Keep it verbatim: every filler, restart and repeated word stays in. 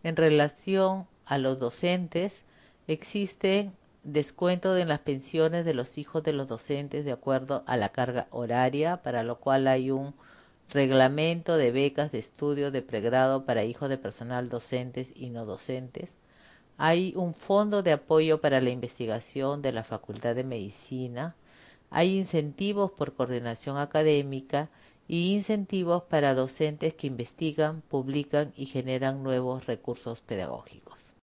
En relación a los docentes, existe descuento en las pensiones de los hijos de los docentes de acuerdo a la carga horaria, para lo cual hay un reglamento de becas de estudio de pregrado para hijos de personal docentes y no docentes. Hay un fondo de apoyo para la investigación de la Facultad de Medicina. Hay incentivos por coordinación académica y incentivos para docentes que investigan, publican y generan nuevos recursos pedagógicos.